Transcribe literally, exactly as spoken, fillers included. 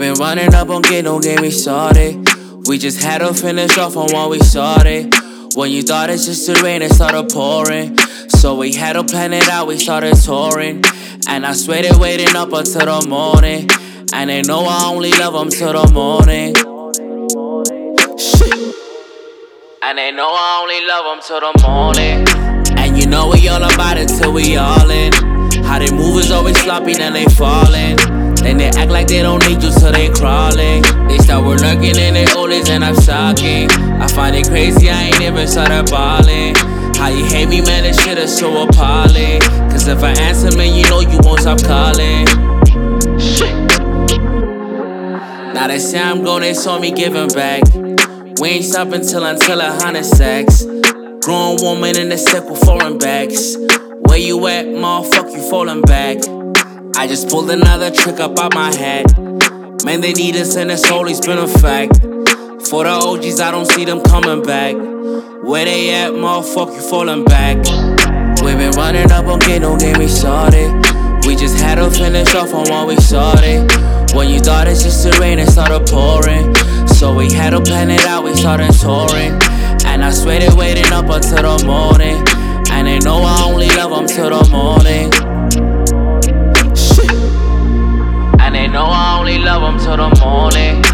been running up on get, don't get me started. We just had to finish off on what we started. When you thought it's just the rain, it started pouring. So we had to plan it out, we started touring. And I swear they waiting up until the morning. And they know I only love them till the morning. Shit. And they know I only love them till the morning. And you know we all about it till we all in. How they move is always sloppy, then they falling. Then they act like they don't need you till they crawling. They start with lurking in their oldies and I'm shocking. I find it crazy, I ain't even started ballin'. How you hate me, man, this shit is so appalling. Cause if I answer, man, you know you won't stop calling. Shit. Now they say I'm gone, they saw me giving back. We ain't stopping till until a hundred stacks. Grown woman in the step with foreign bags. Where you at, motherfucker, you falling back. I just pulled another trick up out my hat. Man, they need us and it's always been a fact. For the O Gs, I don't see them coming back. Where they at, motherfucker, you falling back. We been running up on get, don't get me started. We just had to finish off on what we started. When you thought it's just the rain, it started pouring. So we had to plan it out, we started touring. And I swear they waiting up until the morning. And they know I only love them till the morning. Shit. And they know I only love them till the morning.